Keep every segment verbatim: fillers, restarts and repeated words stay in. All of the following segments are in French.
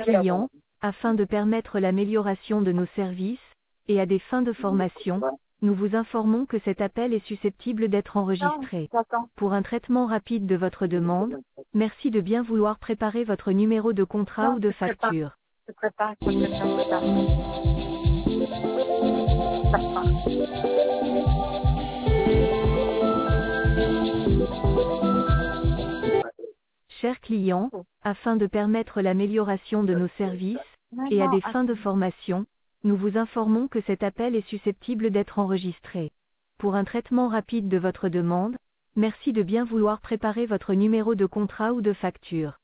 client, afin de permettre l'amélioration de nos services, et à des fins de formation, nous vous informons que cet appel est susceptible d'être enregistré. Pour un traitement rapide de votre demande, merci de bien vouloir préparer votre numéro de contrat ou de facture. Je prépare, je prépare, je prépare. Chers clients, afin de permettre l'amélioration de nos services, et à des fins de formation, nous vous informons que cet appel est susceptible d'être enregistré. Pour un traitement rapide de votre demande, merci de bien vouloir préparer votre numéro de contrat ou de facture.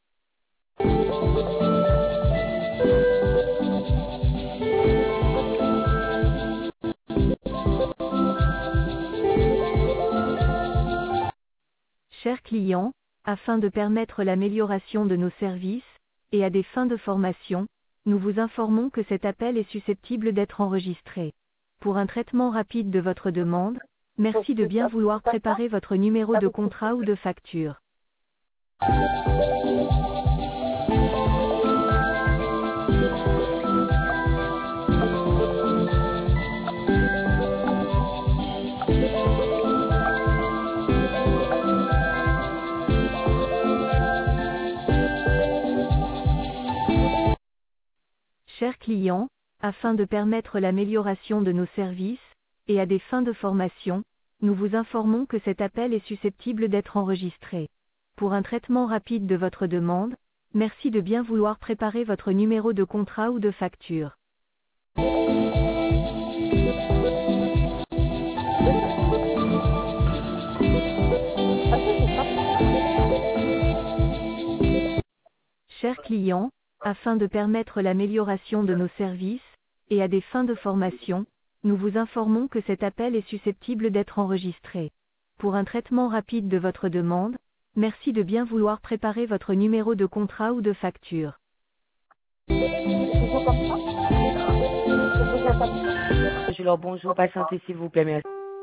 Chers clients, afin de permettre l'amélioration de nos services, et à des fins de formation, nous vous informons que cet appel est susceptible d'être enregistré. Pour un traitement rapide de votre demande, merci de bien vouloir préparer votre numéro de contrat ou de facture. Chers clients, afin de permettre l'amélioration de nos services, et à des fins de formation, nous vous informons que cet appel est susceptible d'être enregistré. Pour un traitement rapide de votre demande, merci de bien vouloir préparer votre numéro de contrat ou de facture. Chers clients, afin de permettre l'amélioration de nos services, et à des fins de formation, nous vous informons que cet appel est susceptible d'être enregistré. Pour un traitement rapide de votre demande, merci de bien vouloir préparer votre numéro de contrat ou de facture. Je leur bonjour, patientez s'il vous plaît, merci.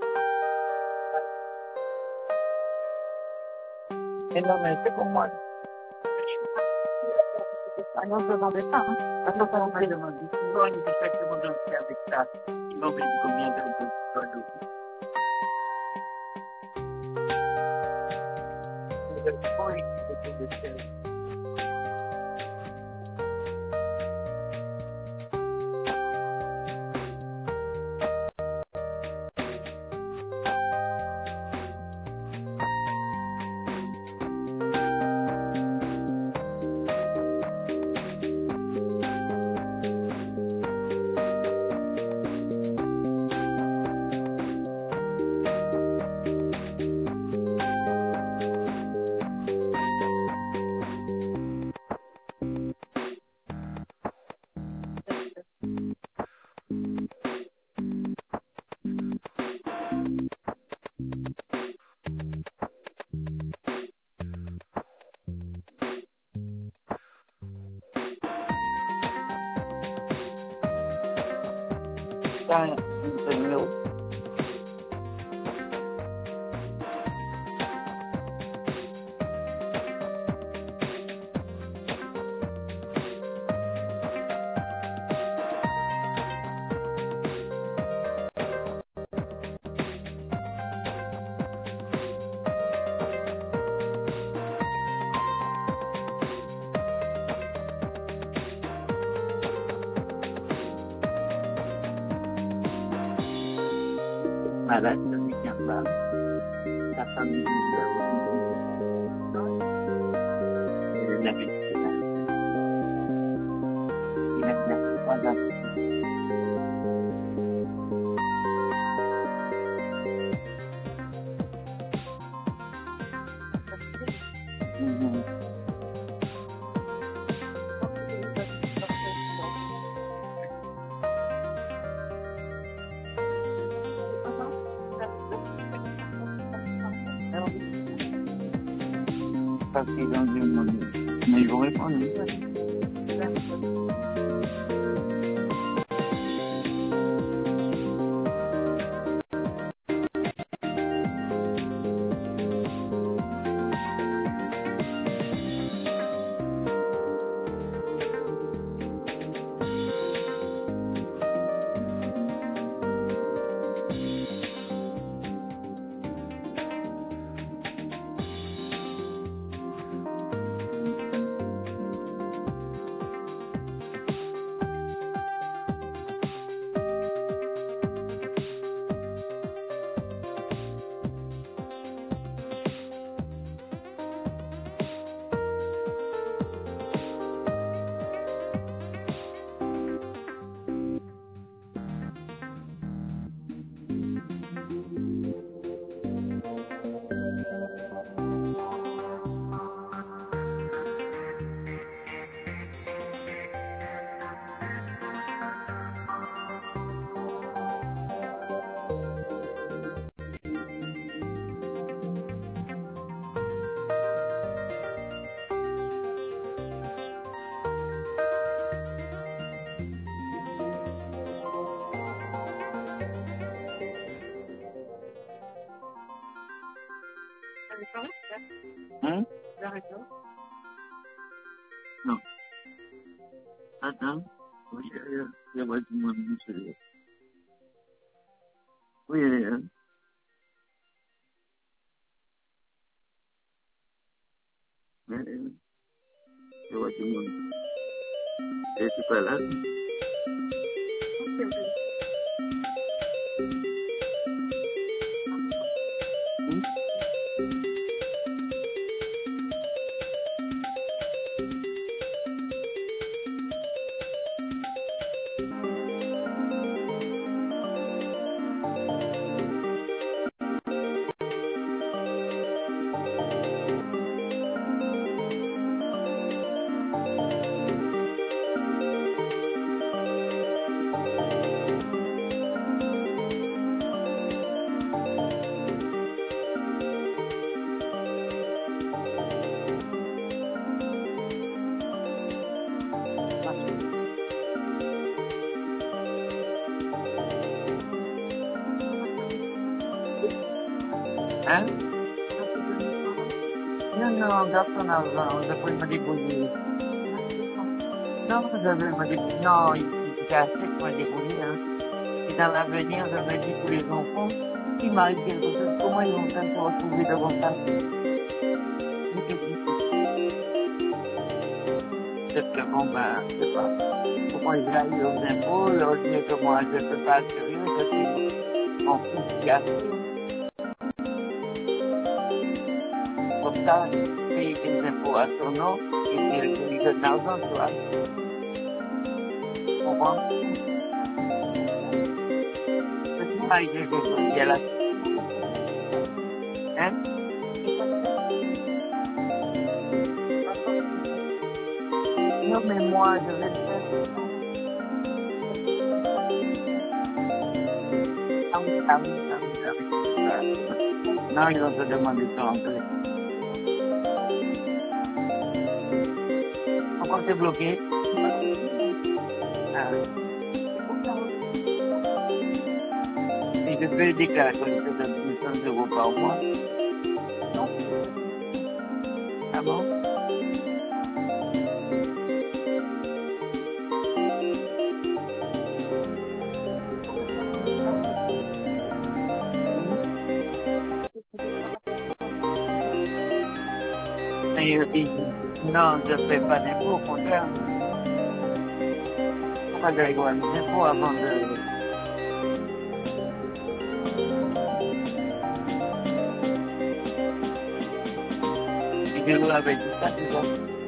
Et non, mais c'est pour moi. Ah non, je ne demandais pas. Hein. Attends, ça va pas demander. Souvent, il est exactement dans le cas avec ça. Il m'a oublié combien de dollars. Giant milk. Malade de Mikamba, sa famille de la vie. Il a fait trois ans. Parce qu'ils ont dit non, mais ils vont répondre. Hein? Non. Attends. Oui, euh, il y a pas du monde, monsieur. Oui, euh, euh, il y a pas du monde. Et c'est pas là? Hein? Hein? Non, non, personne avant, après il m'a débrouillé. Non, je vais me débrouiller. Non, il il était assez pour me débrouiller, hein. Et dans l'avenir, je me dis pour les enfants, s'il m'arrive quelque chose, comment ils vont faire pour retrouver devant ça? Peut-être que bon, ben, je sais pas. Comment ils aillent aux impôts, leur dire que moi, je ne peux pas assurer, que c'est mon fils qui assure. Comme ça, payer des impôts à son nom, et puis je lui donne l'argent, tu vois. Tu comprends? C'est ça, il est il y a la... Hein? Non, mais moi, je vais le faire. Ah oui, ah oui, ah oui, ah oui. Non, ils vont te demander ça en plus. Pourquoi c'est bloqué? Ah oui. Et je peux déclarer que je te donne deux cents euros par mois. Ah bon? Et, et, non, je ne fais pas d'impôts, au contraire. Pourquoi j'allais voir les impôts avant de... Et je vous l'avais dit ça déjà.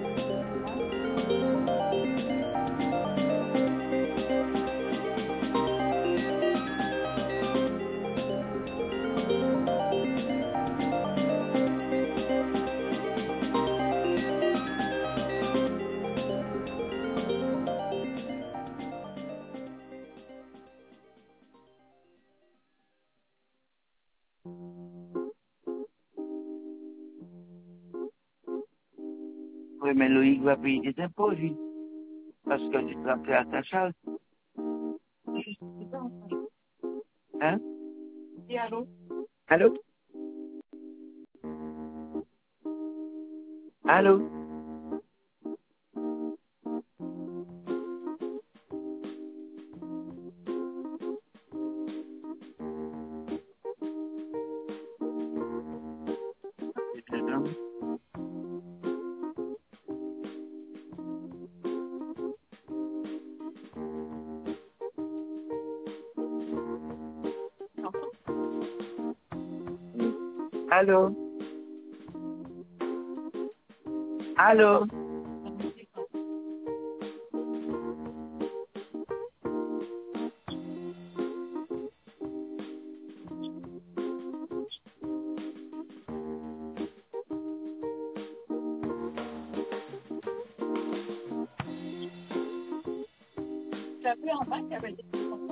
Oui, mais Loïc va payer des impôts, lui. Parce que tu l'as fait à ta charge. Hein? Oui, allô? Allô? Allô? C'est très bien. Allô? Allô? Tu as vu en bas qu'il y avait des...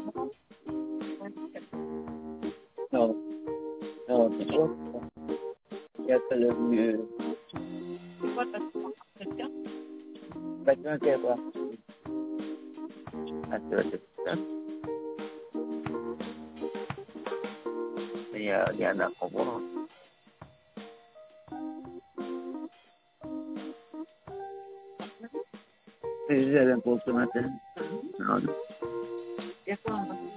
Non, non, c'est quoi? Il y a pas le mieux. C'est quoi ta question? Bâtiment qui est quoi? Ah, tu vois, c'est ça. Il y a, il y en a pour voir. J'ai l'impôt ce matin. Non. Il y a quoi en bas?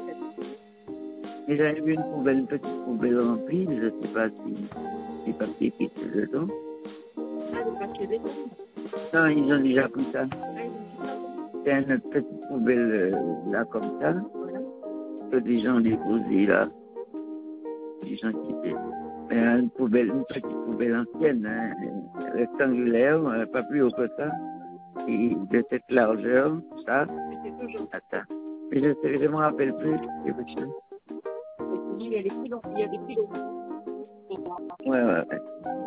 Et j'avais vu une poubelle, une petite poubelle remplie, je ne sais pas si les papiers qui étaient dedans. Ah, le papier béton. Non, ils ont déjà pris ça. Ah, ils ont tout ça. C'est une petite poubelle euh, là comme ça, Voilà. que des gens déposaient là. Des gens qui étaient. Mais une poubelle, une petite poubelle ancienne, hein, rectangulaire, euh, pas plus haut que ça. Et de cette largeur, ça, Mais c'est toujours. attends. Mais je ne me rappelle plus. C'est quelque chose. Et sinon, il y a les kilos. Il y a des kilos. Ouais, ouais, ouais.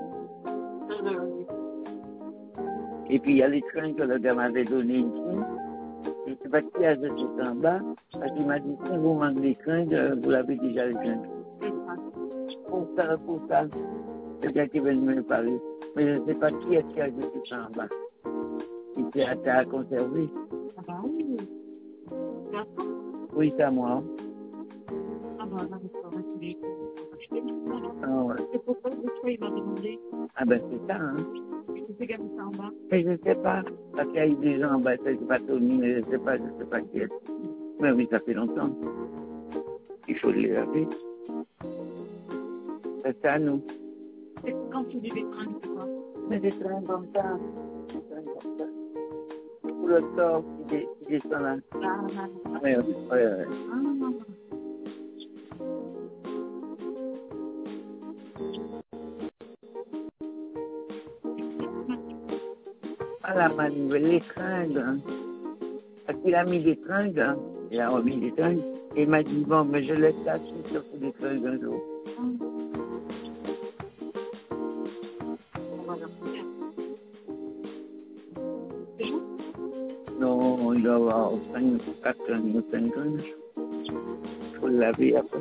Et puis il y a les trains que le gars m'avait donné ici. Je ne sais pas qui a jeté ça en bas. Parce qu'il m'a dit, si vous manquez les trains, vous l'avez déjà les trains. Pour ça, pour ça. C'est bien qui veut me parler. Mais je ne sais pas qui est qui a jeté ça en bas. Et c'est à, à conserver. Ah bah oui. Oui, c'est à moi. Ah bah là, c'est pas vrai qu'il est. Ah, ouais. C'est pourquoi le choix, il m'a demandé. Ah ben c'est ça, hein. Et tu sais gagner ça en bas. Mais je ne sais pas. Parce qu'il y a eu des gens en bas, c'est pas Tony, mais je ne sais pas, je ne sais pas qui est. Mais oui, ça fait longtemps. Il faut les laver. C'est à nous. Et quand tu dis des trains, c'est quoi? Mais des trains comme ça. Des trains comme ça. Pour le corps qui, dé, qui descend là. Ah, ah, ah. Oui, oui, oui. Ah, non, non. Ah, la manivelle, les tringles. Hein. Parce qu'il a mis des tringles. Hein. Il a remis des tringles. Et il m'a dit, bon, mais je laisse ça, je suis sûr que des tringles un jour. Non, il doit avoir cinq, quatre ans ou cinq ans. Il faut le laver après.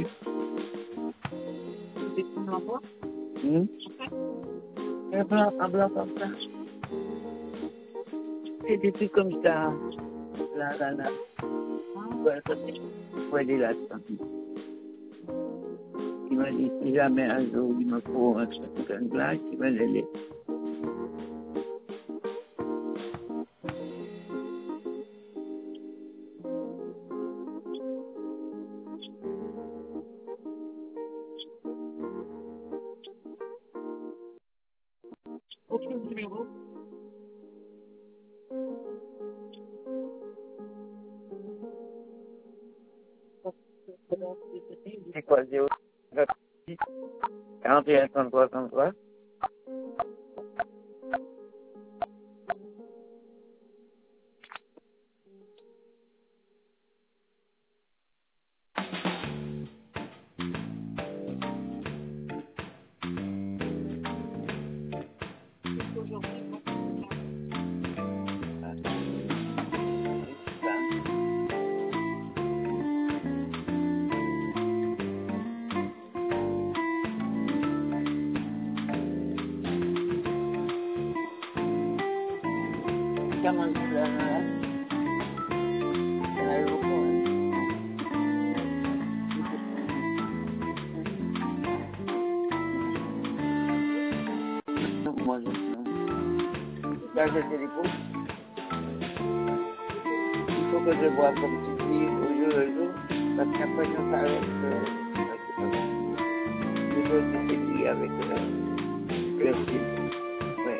Des trains en bois. Hum? Un blanc, un blanc comme ça. C'est des trucs comme ça. Là, là, là. Ouais, ça c'est. Ouais, il est là, ça. Il m'a dit, si jamais un jour il me faut un truc, un glace, il va le laisser. Aucun numéro. C'est quoi, zéro quarante et un, trente-trois, trente-trois. Comment tu l'as là? Il y en a eu beaucoup, hein. Moi, je sais. Là, je te l'écoute. Il faut que je vois, comme tu dis, au jour le jour, parce qu'après, je s'arrête. Je dois te lié avec euh, le film. Ouais.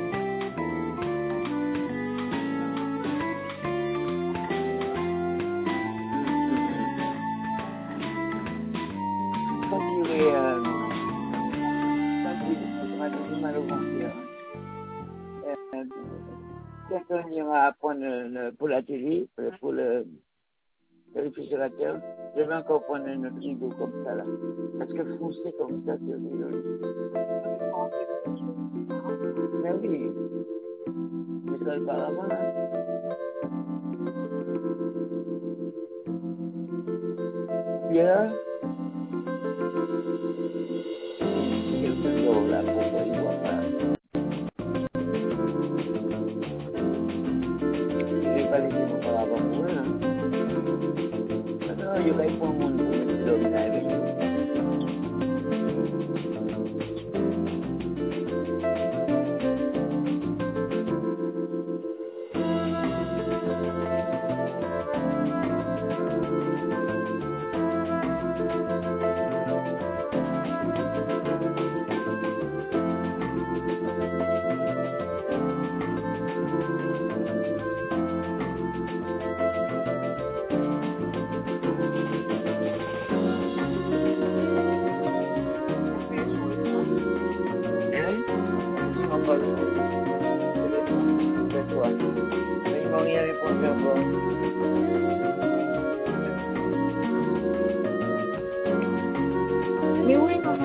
Quand tu es, euh, quand tu es mal au ventre, euh, quelqu'un ira apprendre le, pour la télé, pour le, le réfrigérateur, je vais encore prendre un frigo comme ça là. Parce que foncer comme ça, c'est joli. Mais oui, c'est ça le paravent là. Bien. Quelque chose là pour que il voit pas. Je vais pas laisser mon paravent pour eux, hein. Non, il va y prendre mon nom, il doit venir avec lui. Mais oui, non.